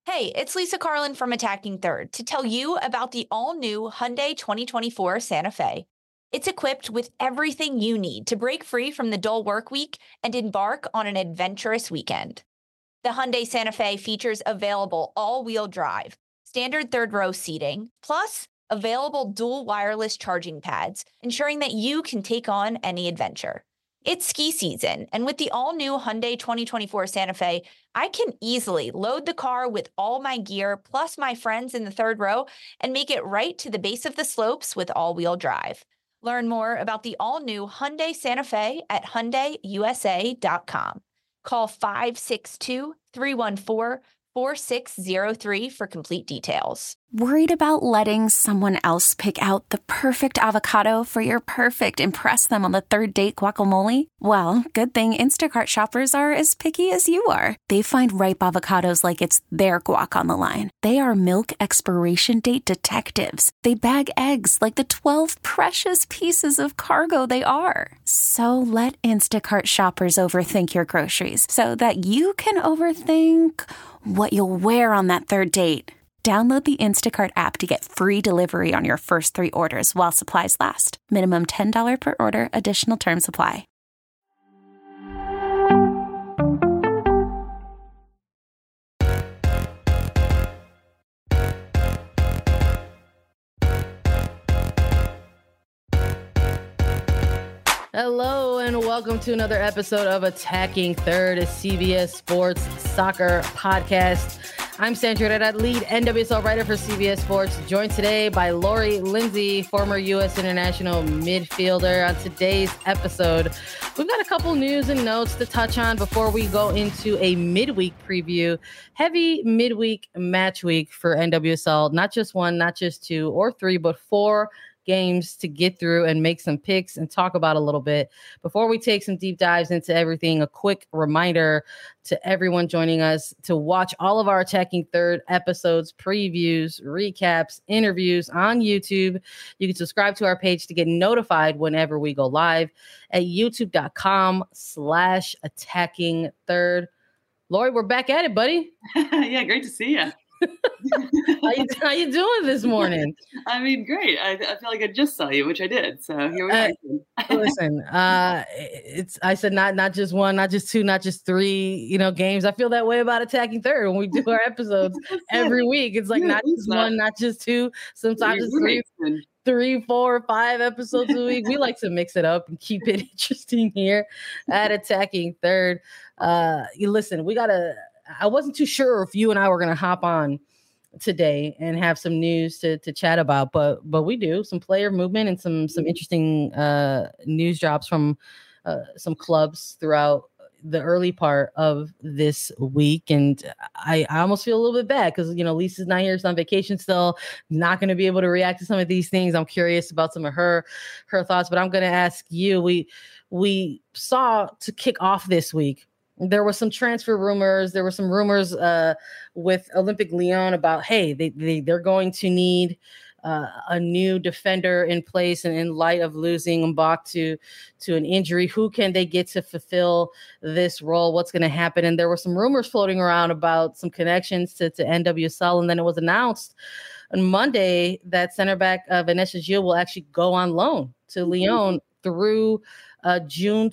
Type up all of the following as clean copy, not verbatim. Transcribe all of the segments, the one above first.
Hey, it's Lisa Carlin from Attacking Third to tell you about the all-new Hyundai 2024 Santa Fe. It's equipped with everything you need to break free from the dull work week and embark on an adventurous weekend. The Hyundai Santa Fe features available all-wheel drive, standard third-row seating, plus available dual wireless charging pads, ensuring that you can take on any adventure. It's ski season, and with the all-new Hyundai 2024 Santa Fe, I can easily load the car with all my gear plus my friends in the third row and make it right to the base of the slopes with all-wheel drive. Learn more about the all-new Hyundai Santa Fe at HyundaiUSA.com. Call 562-314-4603 for complete details. Worried about letting someone else pick out the perfect avocado for your perfect impress them on the third date guacamole? Well, good thing Instacart shoppers are as picky as you are. They find ripe avocados like it's their guac on the line. They are milk expiration date detectives. They bag eggs like the 12 precious pieces of cargo they are. So let Instacart shoppers overthink your groceries so that you can overthink what you'll wear on that third date. Download the Instacart app to get free delivery on your first 3 orders while supplies last. Minimum $10 per order. Additional terms apply. Hello and welcome to another episode of Attacking Third, a CBS Sports soccer podcast. I'm Sandra Herrera, lead NWSL writer for CBS Sports, joined today by Lori Lindsay, former U.S. international midfielder. On today's episode, we've got a couple news and notes to touch on before we go into a midweek preview. Heavy midweek match week for NWSL, not just 1, not just 2 or 3, but 4 games to get through and make some picks and talk about a little bit. Before we take some deep dives into everything, a quick reminder to everyone joining us to watch all of our Attacking Third episodes, previews, recaps, interviews on YouTube. You can subscribe to our page to get notified whenever we go live at youtube.com/Attacking Third. Lori, we're back at it, buddy. Yeah, great to see you. How you doing this morning? I mean, great. I feel like I just saw you, which I did. So here we are. Listen, I said not just 1, not just 2, not just 3, games. I feel that way about Attacking Third when we do our episodes every week. It's like not just 1, not just 2. Sometimes it's 3, 4, 5 episodes a week. We like to mix it up and keep it interesting here at Attacking Third. Listen, I wasn't too sure if you and I were going to hop on today and have some news to chat about, but we do some player movement and some interesting news drops from some clubs throughout the early part of this week. And I almost feel a little bit bad because, Lisa's not here. She's on vacation still, not going to be able to react to some of these things. I'm curious about some of her thoughts, but I'm going to ask you, we saw to kick off this week, there were some transfer rumors. There were some rumors with Olympique Lyon about, hey, they're going to need a new defender in place, and in light of losing Mbok to an injury, who can they get to fulfill this role? What's going to happen? And there were some rumors floating around about some connections to NWSL, and then it was announced on Monday that center back Vanessa Gilles will actually go on loan to Lyon through June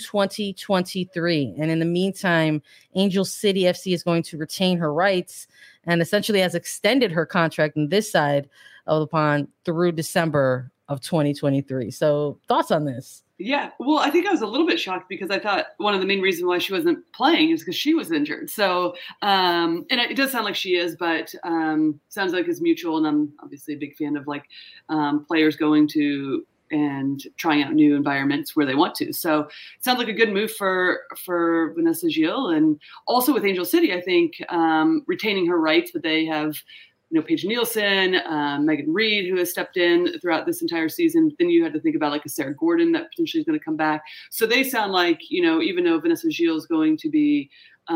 2023. And in the meantime, Angel City FC is going to retain her rights and essentially has extended her contract on this side of the pond through December of 2023. So thoughts on this? Yeah, well, I think I was a little bit shocked because I thought one of the main reasons why she wasn't playing is because she was injured. So, and it does sound like she is, but sounds like it's mutual. And I'm obviously a big fan of players going to and trying out new environments where they want to. So it sounds like a good move for Vanessa Gilles. And also with Angel City, I think retaining her rights, but they have, Paige Nielsen, Megan Reed, who has stepped in throughout this entire season. Then you had to think about a Sarah Gordon that potentially is going to come back. So they sound like, even though Vanessa Gilles is going to be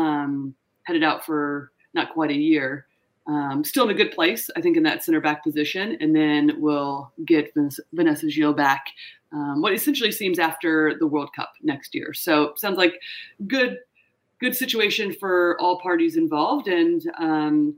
headed out for not quite a year, still in a good place, I think, in that center back position. And then we'll get Vanessa Gilles back what essentially seems after the World Cup next year. So sounds like good situation for all parties involved. And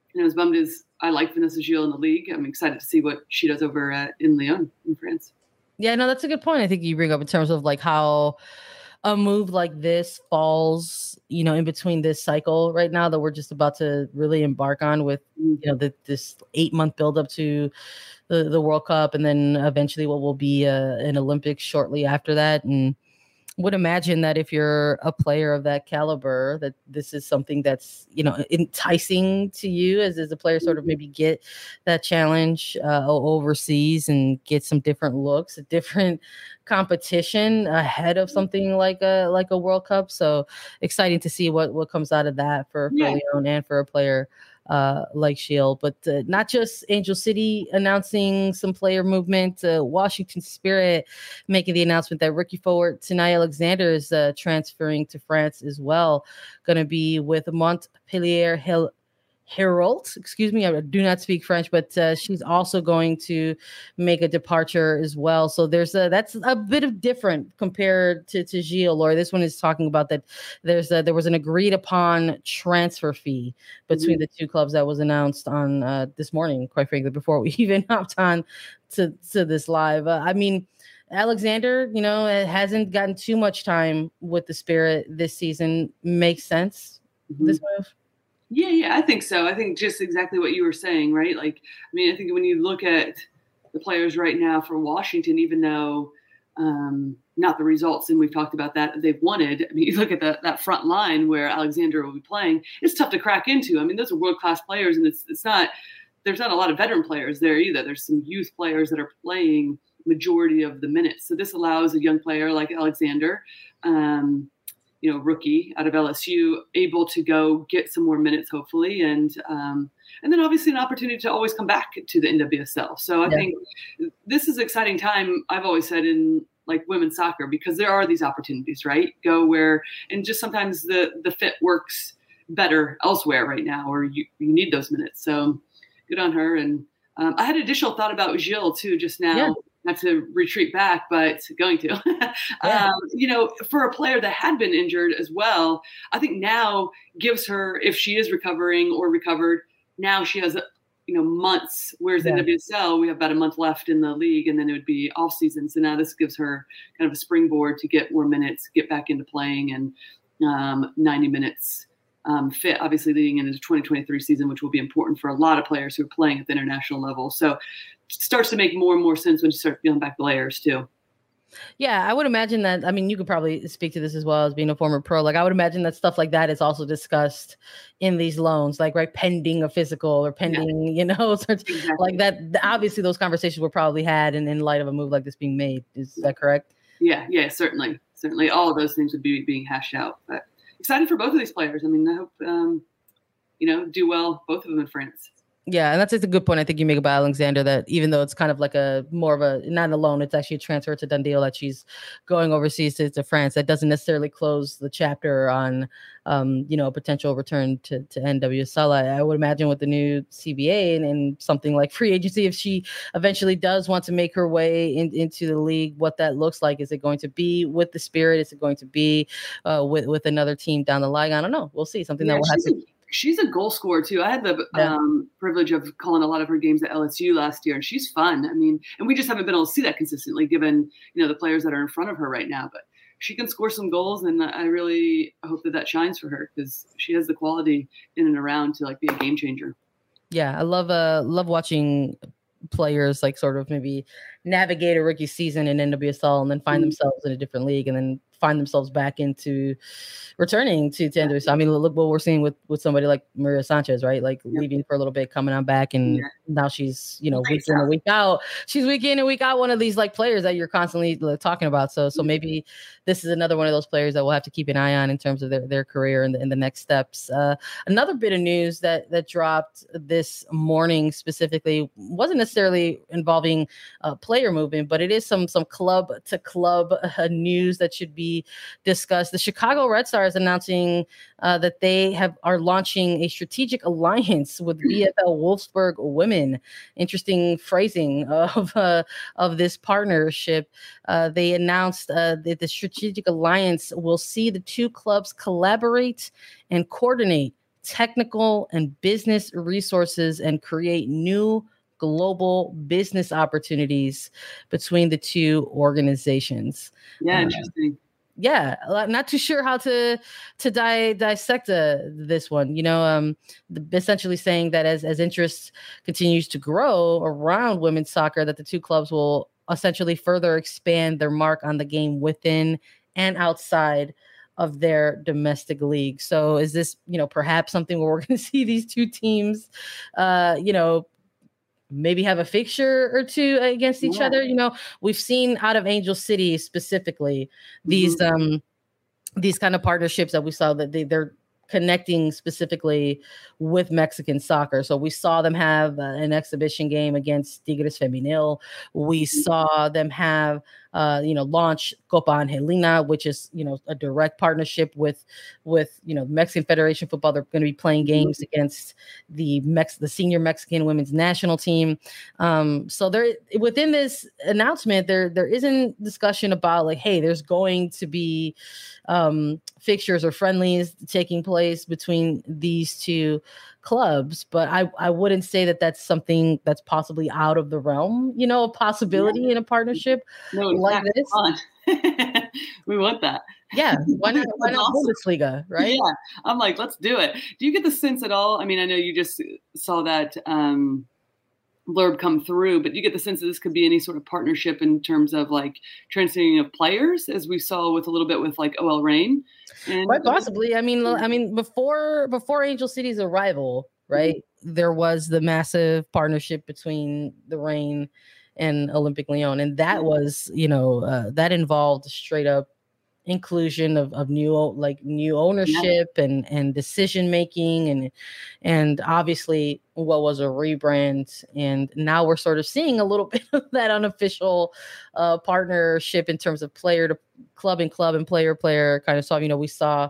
as bummed as I like Vanessa Gilles in the league, I'm excited to see what she does over in Lyon in France. Yeah, no, that's a good point. I think you bring up in terms of like how a move like this falls, in between this cycle right now that we're just about to really embark on with, this 8-month buildup to the World Cup, and then eventually what will be an Olympics shortly after that. And would imagine that if you're a player of that caliber, that this is something that's, enticing to you as a player, sort of maybe get that challenge overseas and get some different looks, a different competition ahead of something like a World Cup. So exciting to see what comes out of that for Lyon and for a player like Gilles, but not just Angel City announcing some player movement. Washington Spirit making the announcement that rookie forward Tenay Alexander is transferring to France as well. Going to be with Montpellier Herald, excuse me, I do not speak French, but she's also going to make a departure as well. So that's a bit of different compared to Gilles. Laura, this one is talking about that there was an agreed upon transfer fee between the two clubs that was announced on this morning, quite frankly, before we even hopped on to this live. I mean, Alexander, it hasn't gotten too much time with the Spirit this season. Makes sense, this move? Yeah, I think so. I think just exactly what you were saying, right? Like, I mean, I think when you look at the players right now for Washington, even though not the results, and we've talked about that, they've wanted. I mean, you look at that front line where Alexander will be playing, it's tough to crack into. I mean, those are world-class players, and it's not, there's not a lot of veteran players there either. There's some youth players that are playing majority of the minutes. So this allows a young player like Alexander, rookie out of LSU, able to go get some more minutes, hopefully. And then obviously an opportunity to always come back to the NWSL. So I think this is an exciting time, I've always said, in like women's soccer, because there are these opportunities, right? Go where, and just sometimes the fit works better elsewhere right now, or you need those minutes. So good on her. And I had an additional thought about Gilles too, just now. Not to retreat back, but going to, for a player that had been injured as well, I think now gives her, if she is recovering or recovered, now she has, months, whereas in WSL, we have about a month left in the league, and then it would be off season. So now this gives her kind of a springboard to get more minutes, get back into playing, and 90 minutes fit, obviously leading into the 2023 season, which will be important for a lot of players who are playing at the international level. So starts to make more and more sense when you start peeling back the layers too. Yeah, I would imagine that. I mean, you could probably speak to this as well as being a former pro. Like, I would imagine that stuff like that is also discussed in these loans, like, right, pending a physical or pending, exactly. Like that. Obviously, those conversations were probably had in light of a move like this being made. Is that correct? Yeah, certainly. All of those things would be being hashed out. But excited for both of these players. I mean, I hope, do well, both of them in France. Yeah, and that's just a good point I think you make about Alexander, that even though it's kind of like a more of a, not a loan, it's actually a transfer to done deal that she's going overseas to France. That doesn't necessarily close the chapter on, a potential return to NWSL. I would imagine with the new CBA and something like free agency, if she eventually does want to make her way into the league, what that looks like. Is it going to be with the Spirit? Is it going to be with another team down the line? I don't know. We'll see. Something that we'll have to... She's a goal scorer too. I had the privilege of calling a lot of her games at LSU last year, and she's fun. I mean, and we just haven't been able to see that consistently given, the players that are in front of her right now, but she can score some goals, and I really hope that shines for her, because she has the quality in and around to like be a game changer. Yeah. I love watching players like sort of maybe navigate a rookie season in NWSL and then find themselves in a different league and then find themselves back into returning to NWSL. I mean, look what we're seeing with somebody like Maria Sanchez, right? Like leaving for a little bit, coming on back, and now she's, week in and week out. She's week in and week out, one of these like players that you're constantly talking about. So maybe this is another one of those players that we'll have to keep an eye on in terms of their career and the next steps. Another bit of news that dropped this morning specifically wasn't necessarily involving player movement, but it is some club to club news that should be discussed. The Chicago Red Stars announcing that they are launching a strategic alliance with VfL Wolfsburg Women. Interesting phrasing of this partnership. They announced that the strategic alliance will see the two clubs collaborate and coordinate technical and business resources and create new global business opportunities between the two organizations. Yeah, interesting. Yeah, not too sure how to dissect this one. Essentially saying that as interest continues to grow around women's soccer, that the two clubs will essentially further expand their mark on the game within and outside of their domestic league. So is this, perhaps something where we're going to see these two teams, maybe have a fixture or two against each other? We've seen out of Angel City specifically these kind of partnerships that we saw that they're connecting specifically with Mexican soccer. So we saw them have an exhibition game against Tigres Femenil. We saw them have launch Copa Angelina, which is, a direct partnership with Mexican Federation Football. They're going to be playing games against the senior Mexican women's national team. So there, within this announcement, there isn't discussion about like, hey, there's going to be fixtures or friendlies taking place between these two clubs, but I wouldn't say that that's something that's possibly out of the realm, a possibility in a partnership like this. We want that. Yeah, why not Bundesliga, right? Yeah, I'm like, let's do it. Do you get the sense at all? I mean, I know you just saw that blurb come through, but you get the sense that this could be any sort of partnership in terms of like transferring of players, as we saw with a little bit with like OL Reign. Quite possibly. I mean, before Angel City's arrival, right, there was the massive partnership between the Reign and Olympic Lyon, and that was, that involved straight up inclusion of new ownership and decision making and obviously what was a rebrand, and now we're sort of seeing a little bit of that unofficial partnership in terms of player to club and player kind of stuff. We saw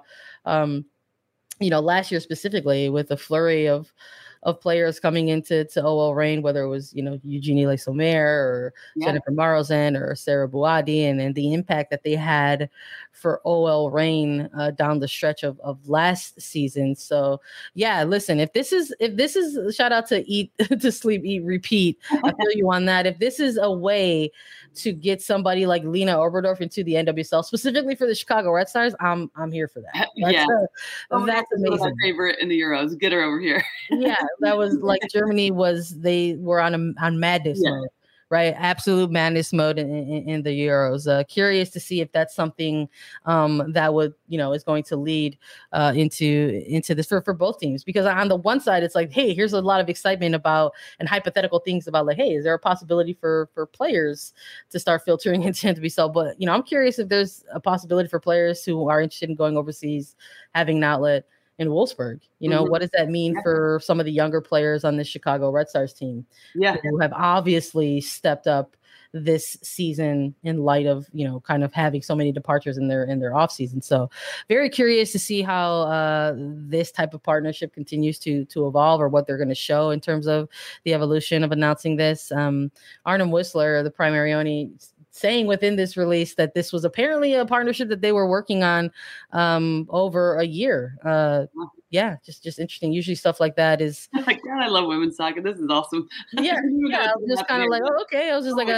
last year specifically with a flurry of players coming into OL Reign, whether it was, Eugenie Le Sommer or Jennifer Marozan or Sarah Bouadi, and the impact that they had for OL Reign down the stretch of last season. So yeah, listen, if this is shout out to Eat to Sleep, Eat, Repeat. I feel you on that. If this is a way to get somebody like Lena Oberdorf into the NWSL, specifically for the Chicago Red Stars, I'm here for that. That's amazing. My favorite in the Euros. Get her over here. Yeah, that was like Germany they were on madness mode, right? Absolute madness mode in the Euros. Curious to see if that's something that would, is going to lead into this for both teams. Because on the one side, it's like, hey, here's a lot of excitement about and hypothetical things about like, hey, is there a possibility for players to start filtering into NWSL? But, I'm curious if there's a possibility for players who are interested in going overseas, having an outlet in Wolfsburg. What does that mean for some of the younger players on the Chicago Red Stars team who have obviously stepped up this season in light of, kind of having so many departures in their off season. So very curious to see how this type of partnership continues to evolve, or what they're going to show in terms of the evolution of announcing this. Arnim Whistler, the Primarioni, saying within this release that this was apparently a partnership that they were working on over a year. Just interesting. Usually stuff like that is God, I love women's soccer. This is awesome. Yeah, just kind of like, oh, okay. I was just like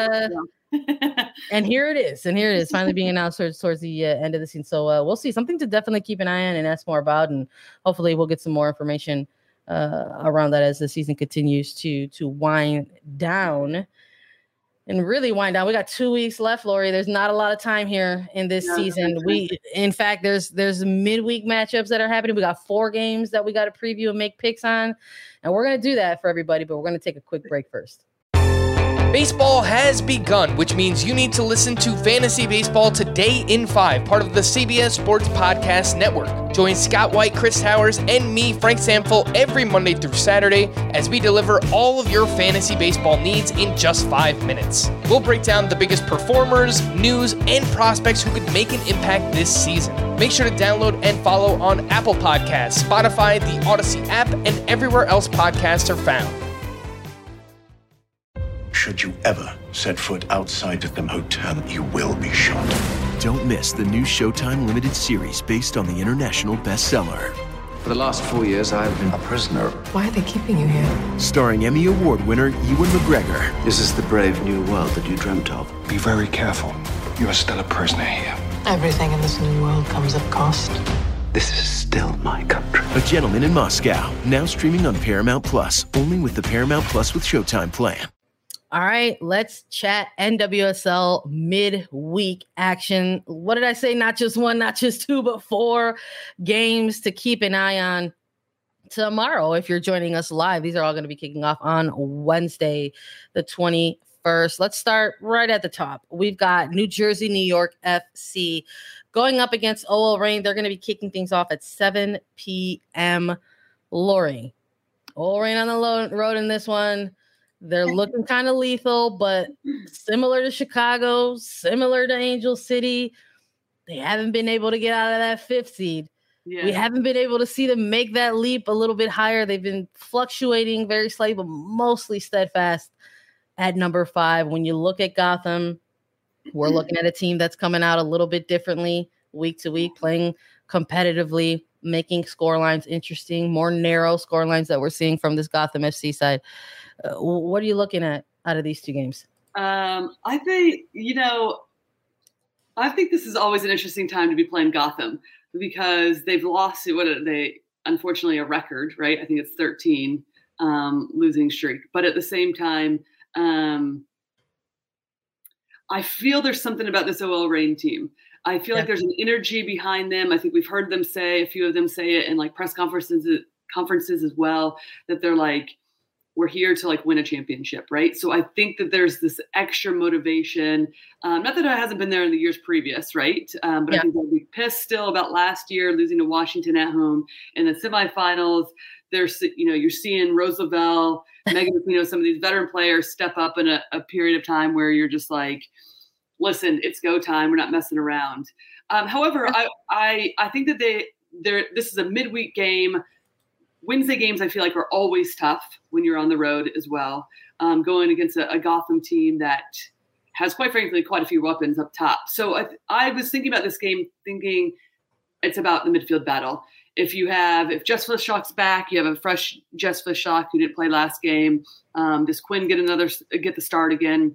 and here it is finally being announced towards the end of the season. So we'll see. Something to definitely keep an eye on and ask more about, and hopefully we'll get some more information around that as the season continues to wind down. And really wind down. We got 2 weeks left, Lori. There's not a lot of time here in this season. In fact, there's midweek matchups that are happening. We got 4 games that we got to preview and make picks on. And we're going to do that for everybody, but we're going to take a quick break first. Baseball has begun, which means you need to listen to Fantasy Baseball Today in 5, part of the CBS Sports Podcast Network. Join Scott White, Chris Towers, and me, Frank Samfel, every Monday through Saturday as we deliver all of your fantasy baseball needs in just 5 minutes. We'll break down the biggest performers, news, and prospects who could make an impact this season. Make sure to download and follow on Apple Podcasts, Spotify, the Odyssey app, and everywhere else podcasts are found. Should you ever set foot outside the hotel, you will be shot. Don't miss the new Showtime limited series based on the international bestseller. For the last 4 years, I've been a prisoner. Why are they keeping you here? Starring Emmy Award winner Ewan McGregor. This is the brave new world that you dreamt of. Be very careful. You are still a prisoner here. Everything in this new world comes at cost. This is still my country. A Gentleman in Moscow. Now streaming on Paramount Plus. Only with the Paramount Plus with Showtime plan. All right, let's chat NWSL midweek action. What did I say? Not just one, not just two, but 4 games to keep an eye on tomorrow. If you're joining us live, these are all going to be kicking off on Wednesday, the 21st. Let's start right at the top. We've got New Jersey, New York FC going up against OL Reign. They're going to be kicking things off at 7 p.m. Lori, OL Reign on the road in this one. They're looking kind of lethal, but similar to Chicago, similar to Angel City. They haven't been able to get out of that 5th seed. Yeah. We haven't been able to see them make that leap a little bit higher. They've been fluctuating very slightly, but mostly steadfast at number 5. When you look at Gotham, we're looking at a team that's coming out a little bit differently week to week, playing competitively, making scorelines interesting, more narrow scorelines that we're seeing from this Gotham FC side. What are you looking at out of these 2 games? I think this is always an interesting time to be playing Gotham because they've lost unfortunately a record, right? I think it's 13 losing streak. But at the same time, I feel there's something about this OL Reign team. I feel like there's an energy behind them. I think we've heard them say, a few of them say it in like press conferences as well, that they're like, we're here to like win a championship, right? So I think that there's this extra motivation. Not that it hasn't been there in the years previous, right? But I think they'll be pissed still about last year losing to Washington at home in the semifinals. You're seeing Rose Lavelle, Megan Rapinoe, some of these veteran players step up in a period of time where you're just like, listen, it's go time. We're not messing around. However, I think that this is a midweek game. Wednesday games, I feel like, are always tough when you're on the road as well. Going against a Gotham team that has, quite frankly, quite a few weapons up top. So I was thinking about this game, thinking it's about the midfield battle. If Jess Fishlock's back, you have a fresh Jess Fishlock who didn't play last game. Does Quinn get the start again?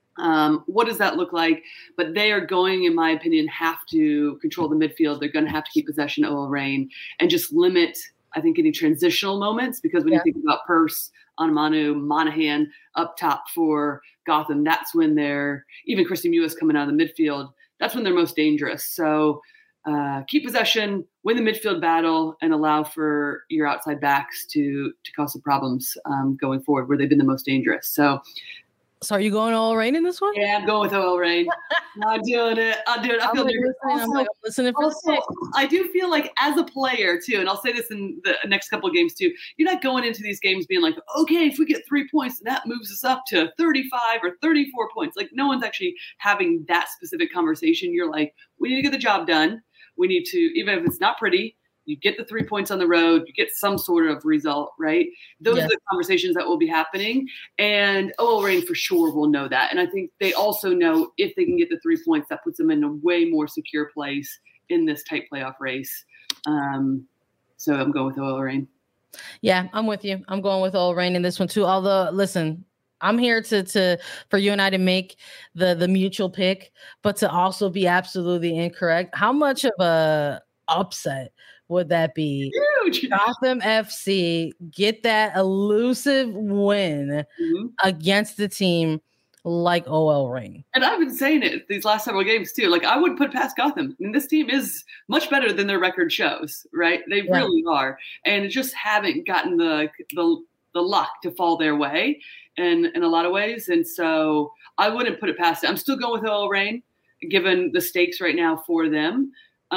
What does that look like? But they are going, in my opinion, have to control the midfield. They're going to have to keep possession of OL Reign and just limit, I think, any transitional moments, because when you think about Purse, Anamanu, Monahan up top for Gotham, that's when even Christy Mewis coming out of the midfield, that's when they're most dangerous. So keep possession, win the midfield battle, and allow for your outside backs to cause some problems going forward where they've been the most dangerous. So are you going OL Reign in this one? Yeah, I'm going with OL Reign. I'm doing it. I feel listening for I do feel like as a player too, and I'll say this in the next couple of games too, you're not going into these games being like, okay, if we get 3 points, that moves us up to 35 or 34 points. Like no one's actually having that specific conversation. You're like, we need to get the job done. We need to, even if it's not pretty, you get the 3 points on the road, you get some sort of result, right? Those are the conversations that will be happening. And OL Reign for sure will know that. And I think they also know if they can get the 3 points, that puts them in a way more secure place in this tight playoff race. So I'm going with OL Reign. Yeah, I'm with you. I'm going with OL Reign in this one too. Although, listen, I'm here for you and I to make the mutual pick, but to also be absolutely incorrect. How much of a upset would that be? Huge. Gotham FC get that elusive win against the team like OL Reign. And I've been saying it these last several games too. Like I wouldn't put past Gotham. I mean, this team is much better than their record shows, right? They really are. And just haven't gotten the luck to fall their way in a lot of ways. And so I wouldn't put it past it. I'm still going with OL Reign, given the stakes right now for them.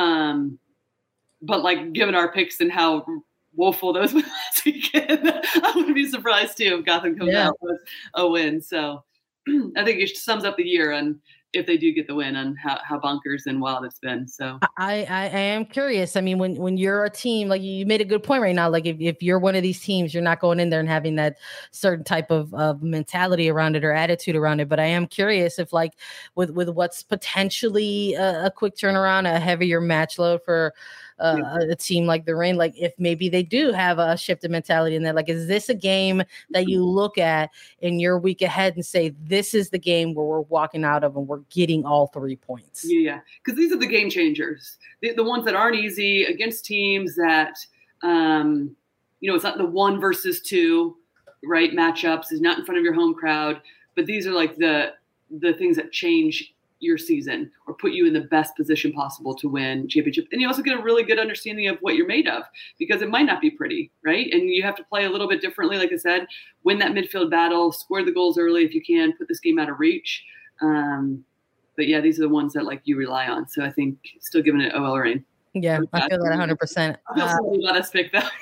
But like given our picks and how woeful those were last weekend, I wouldn't be surprised too if Gotham comes out with a win. So I think it sums up the year and if they do get the win and how bonkers and wild it's been. So I am curious. I mean, when you're a team, like you made a good point right now, like if you're one of these teams, you're not going in there and having that certain type of mentality around it or attitude around it. But I am curious if like with what's potentially a quick turnaround, a heavier match load for a team like the Reign, like if maybe they do have a shift in mentality in that, like, is this a game that you look at in your week ahead and say, this is the game where we're walking out of and we're getting all 3 points? Yeah. Because these are the game changers, the ones that aren't easy against teams that, it's not the 1 versus 2, right? Matchups is not in front of your home crowd, but these are like the things that change your season or put you in the best position possible to win championship. And you also get a really good understanding of what you're made of, because it might not be pretty, right? And you have to play a little bit differently. Like I said, win that midfield battle, score the goals early if you can, put this game out of reach. But yeah, these are the ones that like you rely on. So I think still giving it OL Reign. Yeah, I feel that 100%. I feel sorry about us pick that.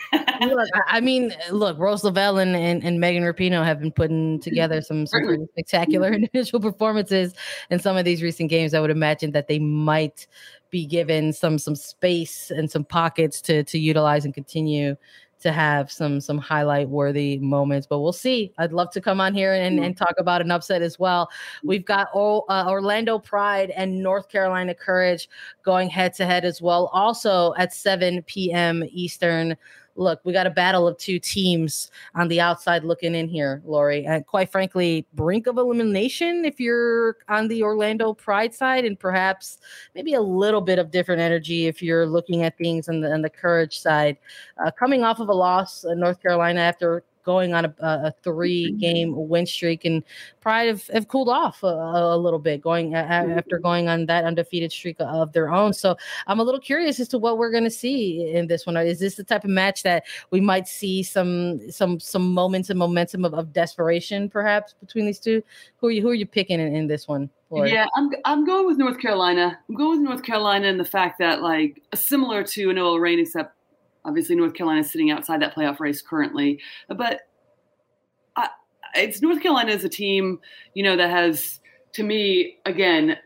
Look, Rose Lavelle and Megan Rapinoe have been putting together some pretty spectacular individual performances in some of these recent games. I would imagine that they might be given some space and some pockets to utilize and continue to have some highlight worthy moments, but we'll see. I'd love to come on here and talk about an upset as well. We've got Orlando Pride and North Carolina Courage going head to head as well. Also at 7 p.m. Eastern. Look, we got a battle of 2 teams on the outside looking in here, Lori, and quite frankly, brink of elimination if you're on the Orlando Pride side, and perhaps maybe a little bit of different energy if you're looking at things on the Courage side. Coming off of a loss in North Carolina after going on a 3-game win streak, and Pride have cooled off a little bit after going on that undefeated streak of their own. So I'm a little curious as to what we're going to see in this one. Is this the type of match that we might see some moments and momentum of desperation perhaps between these two? Who are you picking in this one, Lori? Yeah, I'm going with North Carolina. I'm going with North Carolina in the fact that, like, similar to an OL Reign, except obviously North Carolina is sitting outside that playoff race currently. But it's North Carolina is a team, that has, to me, again,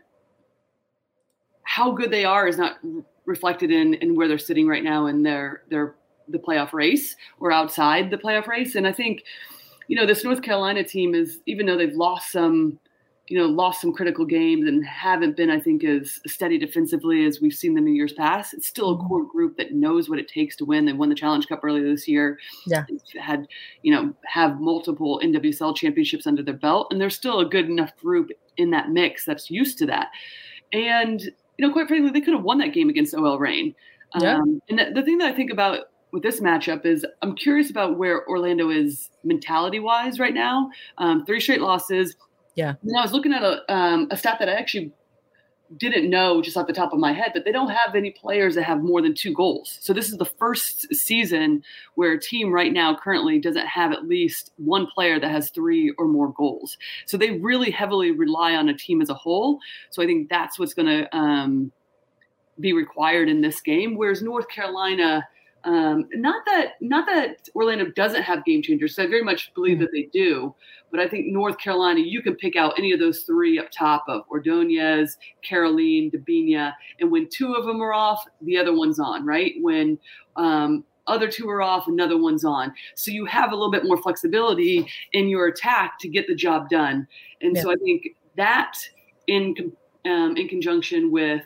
how good they are is not reflected in where they're sitting right now in the playoff race or outside the playoff race. And I think, this North Carolina team is, even though they've lost some critical games and haven't been, I think, as steady defensively as we've seen them in years past, it's still a core group that knows what it takes to win. They won the Challenge Cup earlier this year. Yeah. They've had, have multiple NWSL championships under their belt, and they're still a good enough group in that mix that's used to that. And, quite frankly, they could have won that game against OL Reign. Yeah. And the thing that I think about with this matchup is I'm curious about where Orlando is mentality-wise right now. 3 straight losses. Yeah. And I was looking at a stat that I actually didn't know just off the top of my head, but they don't have any players that have more than 2 goals. So this is the first season where a team right now currently doesn't have at least one player that has 3 or more goals. So they really heavily rely on a team as a whole. So I think that's what's going to be required in this game. Whereas North Carolina, not that Orlando doesn't have game changers. So I very much believe that they do. But I think North Carolina, you can pick out any of those 3 up top of Ordonez, Caroline, Dabinia, and when 2 of them are off, the other one's on, right? When other 2 are off, another one's on. So you have a little bit more flexibility in your attack to get the job done. And so I think that in conjunction with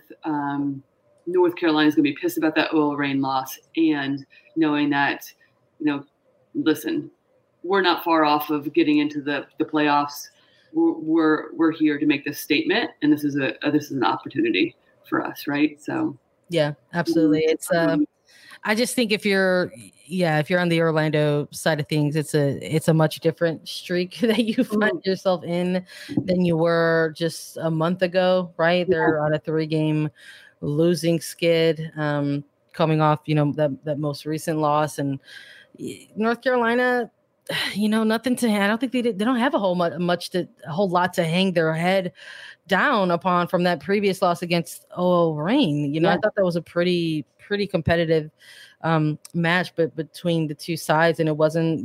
North Carolina is going to be pissed about that OL Reign loss, and knowing that, listen, we're not far off of getting into the playoffs. We're here to make this statement, and this is an opportunity for us, right? So yeah, absolutely. It's I just think if you're on the Orlando side of things, it's a much different streak that you find yourself in than you were just a month ago, right? They're on a 3-game losing skid, coming off, that most recent loss, and North Carolina, nothing to. I don't think they don't have a whole lot to hang their head down upon from that previous loss against OL Reign. I thought that was a pretty competitive match, but between the 2 sides, and it wasn't,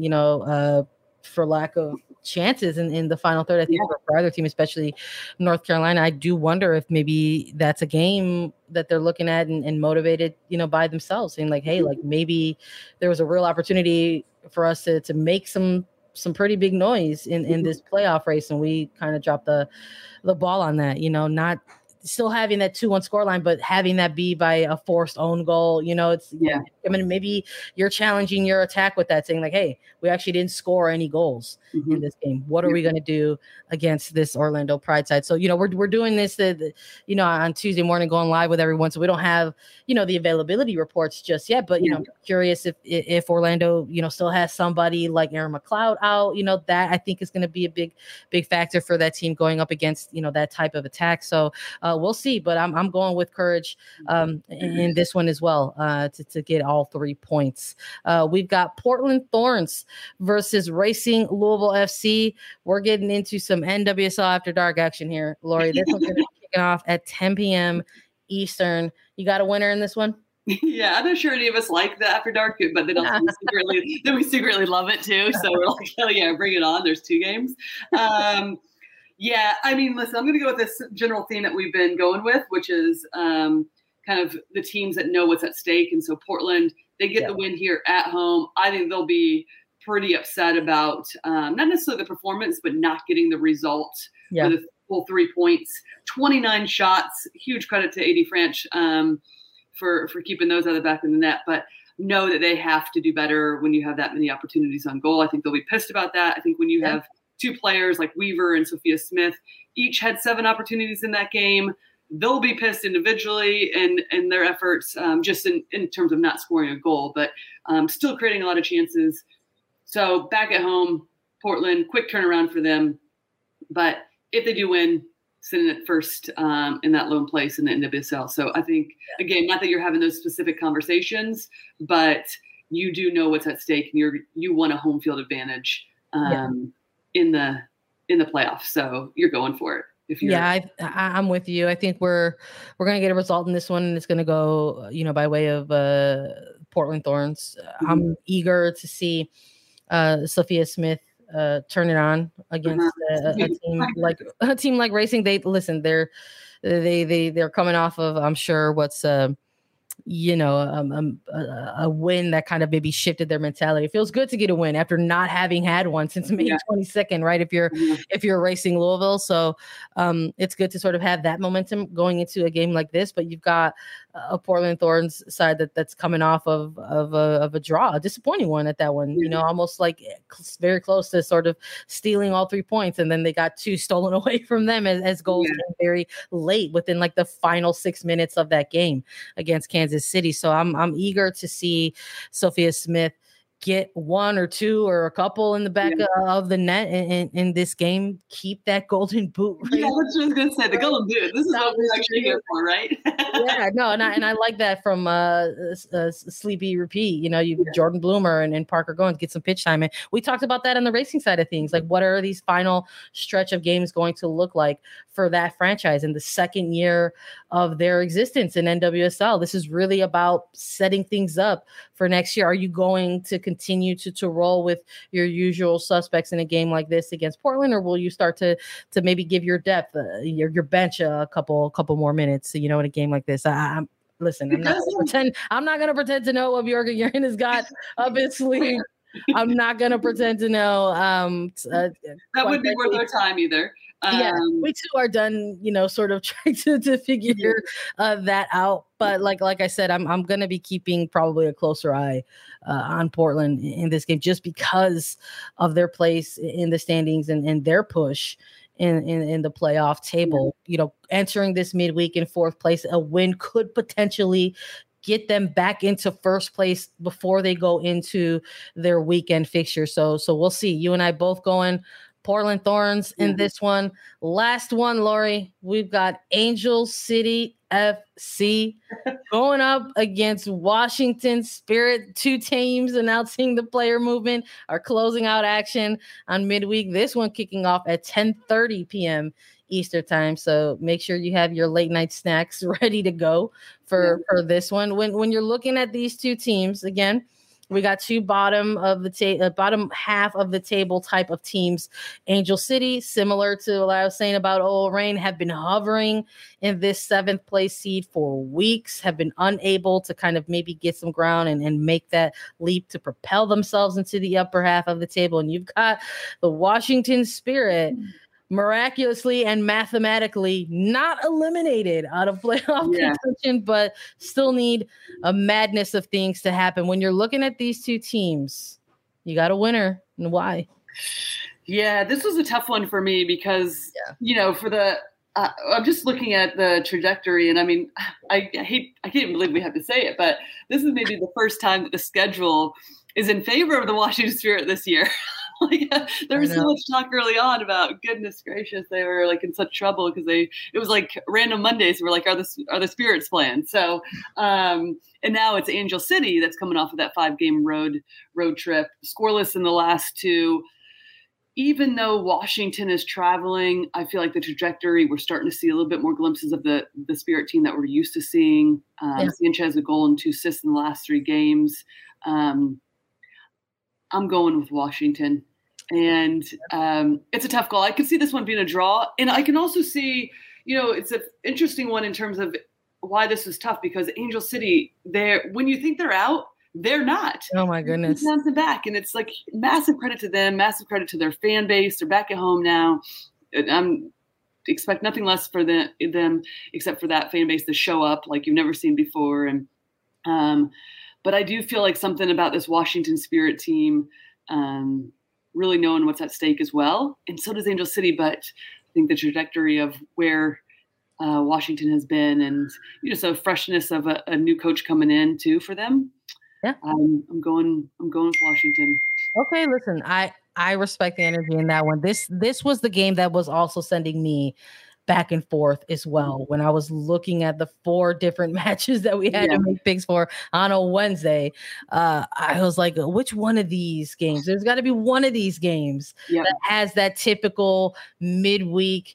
for lack of chances in the final third. I think for either team, especially North Carolina, I do wonder if maybe that's a game that they're looking at and motivated, by themselves, saying like, hey, like maybe there was a real opportunity for us to make some pretty big noise in this playoff race, and we kind of dropped the ball on that, not still having that 2-1 scoreline, but having that be by a forced own goal. I mean, maybe you're challenging your attack with that, saying like, hey, we actually didn't score any goals in this game. What are we going to do against this Orlando Pride side? So, we're doing this, on Tuesday morning, going live with everyone. So we don't have, the availability reports just yet, but, I'm curious if Orlando, still has somebody like Aaron McLeod out, that I think is going to be a big factor for that team going up against, that type of attack. So we'll see, but I'm going with Courage in this one as well to get all 3 points. We've got Portland Thorns versus Racing Louisville FC. We're getting into some NWSL After Dark action here, Lori. This one's going to be kicking off at 10 p.m. Eastern. You got a winner in this one? Yeah, I'm not sure any of us like the After Dark, but then also we secretly love it too. So we're like, hell yeah, bring it on. There's 2 games. Yeah, I mean, listen, I'm going to go with this general theme that we've been going with, which is kind of the teams that know what's at stake. And so Portland, they get the win here at home. I think they'll be pretty upset about not necessarily the performance, but not getting the result for the full 3 points. 29 shots. Huge credit to AD French for keeping those out of the back of the net. But know that they have to do better when you have that many opportunities on goal. I think they'll be pissed about that. I think when you have 2 players like Weaver and Sophia Smith, each had 7 opportunities in that game, they'll be pissed individually in their efforts, just in terms of not scoring a goal, but still creating a lot of chances. So back at home, Portland, quick turnaround for them. But if they do win, sitting at first in that lone place in the NWSL. So I think, again, not that you're having those specific conversations, but you do know what's at stake, and you want a home field advantage in the playoffs. So you're going for it. I'm with you. I think we're going to get a result in this one, and it's going to go, by way of Portland Thorns. I'm eager to see Sophia Smith turn it on against a team like Racing. They're coming off of, I'm sure, what's a win that kind of maybe shifted their mentality. It feels good to get a win after not having had one since May 22nd, right? If you're Racing Louisville. So it's good to sort of have that momentum going into a game like this, but you've got a Portland Thorns side that's coming off of a draw, a disappointing one at that one, almost like very close to sort of stealing all 3 points. And then they got 2 stolen away from them as goals came very late within like the final 6 minutes of that game against Kansas City. So I'm eager to see Sophia Smith get 1 or 2 or a couple in the back of the net in this game. Keep that golden boot. Right? Yeah, that's what I was going to say. The golden boot. This is what we're actually here for, right? And I like that from Sleepy Repeat. You Jordan Bloomer and Parker Goins get some pitch time. And we talked about that on the Racing side of things. Like, what are these final stretch of games going to look like for that franchise in the second year of their existence in NWSL? This is really about setting things up for next year. Are you going to continue to roll with your usual suspects in a game like this against Portland, or will you start to maybe give your depth, your bench a couple more minutes, in a game like this? I'm not going to pretend to know what Bjorga Urin has got up his sleeve. I'm not going to pretend to know. That wouldn't be worth our time either. We too are done, sort of trying to figure that out. But like I said, I'm going to be keeping probably a closer eye on Portland in this game, just because of their place in the standings and their push in the playoff table. Entering this midweek in 4th place, a win could potentially get them back into first place before they go into their weekend fixture. So we'll see. You and I both going Portland Thorns in this one. Last one, Lori, we've got Angel City FC going up against Washington Spirit. 2 teams announcing the player movement are closing out action on midweek. This one kicking off at 10:30 p.m. Eastern time. So make sure you have your late night snacks ready to go for this one. When you're looking at these 2 teams, again, we got 2 bottom half of the table type of teams. Angel City, similar to what I was saying about OL Reign, have been hovering in this 7th place seed for weeks, have been unable to kind of maybe get some ground and make that leap to propel themselves into the upper half of the table. And you've got the Washington Spirit miraculously and mathematically not eliminated out of playoff contention, but still need a madness of things to happen. When you're looking at these two teams, you got a winner, and why? Yeah, this was a tough one for me because, for the I'm just looking at the trajectory, and I mean, I can't even believe we have to say it, but this is maybe the first time that the schedule is in favor of the Washington Spirit this year. There was so much talk early on about, goodness gracious, they were like in such trouble because it was like random Mondays. We're like, are the Spirits playing? So, and now it's Angel City that's coming off of that 5-game road trip, scoreless in the last 2. Even though Washington is traveling, I feel like the trajectory, we're starting to see a little bit more glimpses of the Spirit team that we're used to seeing. Sanchez, a goal and 2 assists in the last 3 games. I'm going with Washington. And it's a tough call. I can see this one being a draw. And I can also see, it's an interesting one in terms of why this is tough, because Angel City, when you think they're out, they're not. Oh my goodness. Bouncing back. And it's like massive credit to them, massive credit to their fan base. They're back at home now. Expect nothing less for them except for that fan base to show up like you've never seen before. And but I do feel like something about this Washington Spirit team, really knowing what's at stake as well. And so does Angel City, but I think the trajectory of where Washington has been, and so freshness of a new coach coming in too for them. Yeah, I'm going with Washington. Okay, listen, I respect the energy in that one. This was the game that was also sending me back and forth as well when I was looking at the 4 different matches that we had to make picks for on a Wednesday. I was like, which one of these games? There's got to be one of these games that has that typical midweek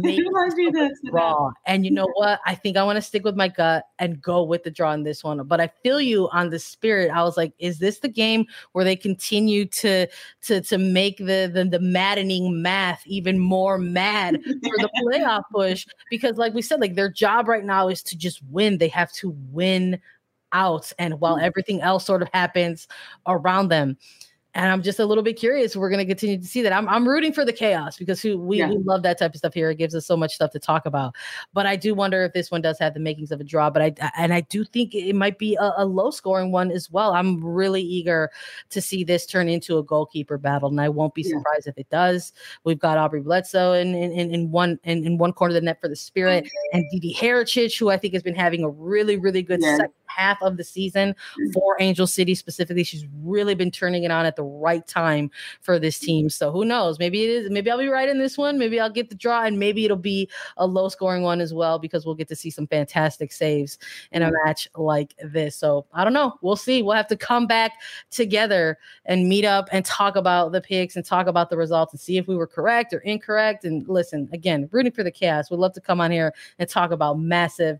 draw. And you know what? I think I want to stick with my gut and go with the draw in this one. But I feel you on the Spirit. I was like, is this the game where they continue to make the maddening math even more mad for the playoff push? Because like we said, like their job right now is to just win. They have to win out. And while everything else sort of happens around them. And I'm just a little bit curious. We're going to continue to see that. I'm rooting for the chaos because we love that type of stuff here. It gives us so much stuff to talk about. But I do wonder if this one does have the makings of a draw. But I do think it might be a low scoring one as well. I'm really eager to see this turn into a goalkeeper battle, and I won't be surprised if it does. We've got Aubrey Bledsoe in one corner of the net for the Spirit, and Didi Hericic, who I think has been having a really, really good second half of the season for Angel City specifically. She's really been turning it on at the right time for this team. So who knows? Maybe it is. Maybe I'll be right in this one. Maybe I'll get the draw, and maybe it'll be a low scoring one as well, because we'll get to see some fantastic saves in a match like this. So I don't know. We'll see. We'll have to come back together and meet up and talk about the picks and talk about the results and see if we were correct or incorrect. And listen, again, rooting for the chaos. We'd love to come on here and talk about massive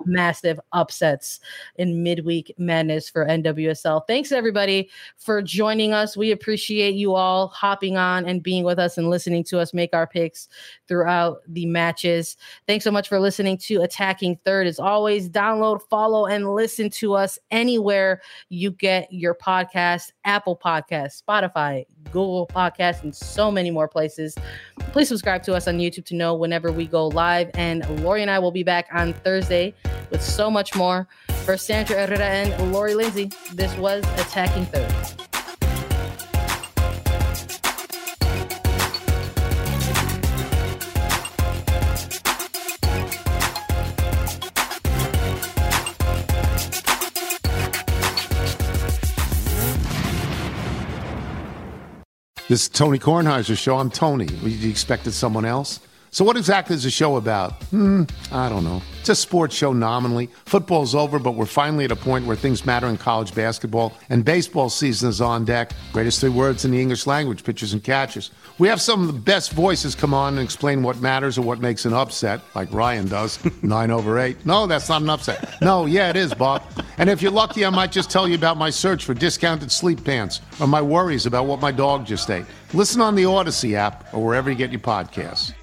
upsets in midweek madness for NWSL. Thanks everybody for joining us. We appreciate you all hopping on and being with us and listening to us make our picks throughout the matches. Thanks so much for listening to Attacking Third. As always, download, follow, and listen to us anywhere you get your podcast: Apple Podcasts, Spotify, Google Podcasts, and so many more places. Please subscribe to us on YouTube to know whenever we go live. And Lori and I will be back on Thursday with so much more. For Sandra Herrera and Lori Lindsay, this was Attacking Third. This is Tony Kornheiser's show. I'm Tony. You expected someone else? So what exactly is the show about? I don't know. It's a sports show nominally. Football's over, but we're finally at a point where things matter in college basketball, and baseball season is on deck. Greatest 3 words in the English language: pitchers and catchers. We have some of the best voices come on and explain what matters or what makes an upset, like Ryan does. 9/8. No, that's not an upset. No, yeah, it is, Bob. And if you're lucky, I might just tell you about my search for discounted sleep pants or my worries about what my dog just ate. Listen on the Odyssey app or wherever you get your podcasts.